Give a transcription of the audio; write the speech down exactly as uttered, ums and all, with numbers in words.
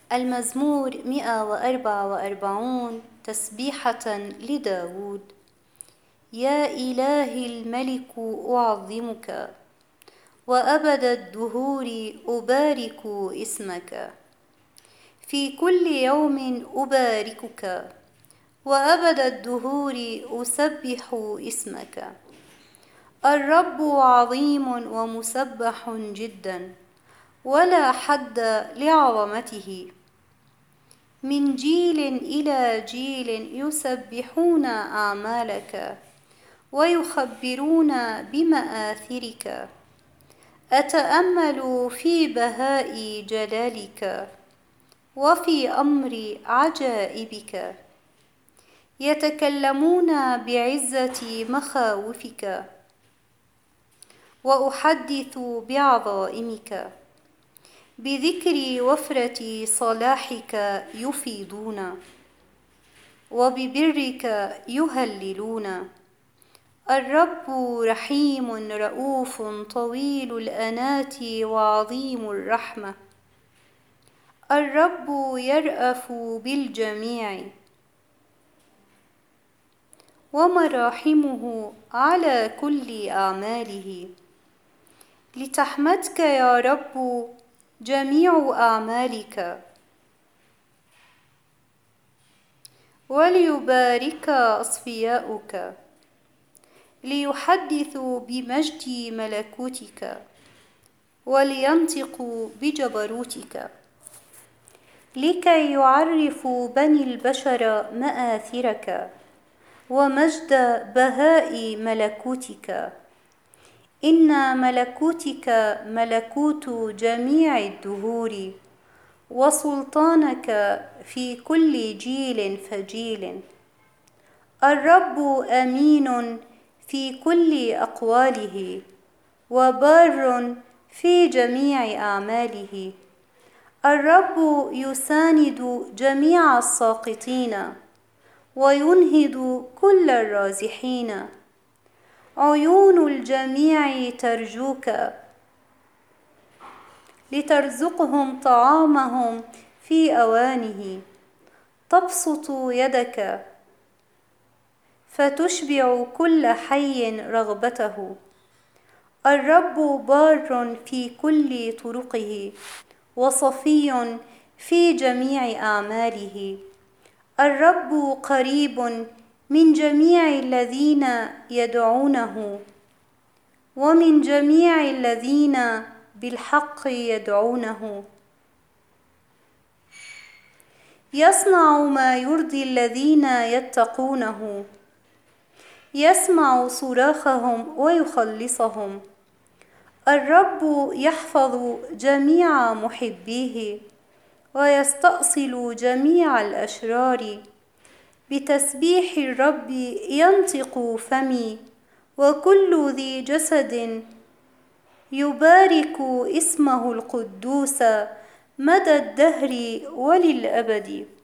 المزمور مئة وأربعة وأربعون تسبيحة لداود. يا إلهي الملك أعظمك، وأبد الدهور أبارك اسمك. في كل يوم أباركك، وأبد الدهور أسبح اسمك. الرب عظيم ومسبح جدا، ولا حد لعظمته. من جيل إلى جيل يسبحون أعمالك، ويخبرون بمآثرك. أتأمل في بهاء جلالك، وفي أمر عجائبك. يتكلمون بعزة مخاوفك، وأحدث بعظائمك. بذكر وفرة صلاحك يفيضون، وببرك يهللون. الرب رحيم رؤوف طويل الأنات وعظيم الرحمة. الرب يرأف بالجميع، ومراحمه على كل أعماله. لتحمدك يا رب جميع أعمالك، وليبارك أصفياؤك. ليحدثوا بمجد ملكوتك، ولينطقوا بجبروتك. لكي يعرفوا بني البشر مآثرك، ومجد بهاء ملكوتك. إن ملكوتك ملكوت جميع الدهور، وسلطانك في كل جيل فجيل. الرب أمين في كل أقواله، وبار في جميع أعماله. الرب يساند جميع الساقطين، وينهض كل الرازحين. عيون الجميع ترجوك، لترزقهم طعامهم في أوانه. تبسط يدك، فتشبع كل حي رغبته. الرب بار في كل طرقه، وصفي في جميع أعماله. الرب قريب من جميع الذين يدعونه، ومن جميع الذين بالحق يدعونه. يصنع ما يرضي الذين يتقونه، يسمع صراخهم ويخلصهم. الرب يحفظ جميع محبيه، ويستأصل جميع الأشرار. بتسبيح الرب ينطق فمي، وكل ذي جسد يبارك اسمه القدوس مدى الدهر وللأبد.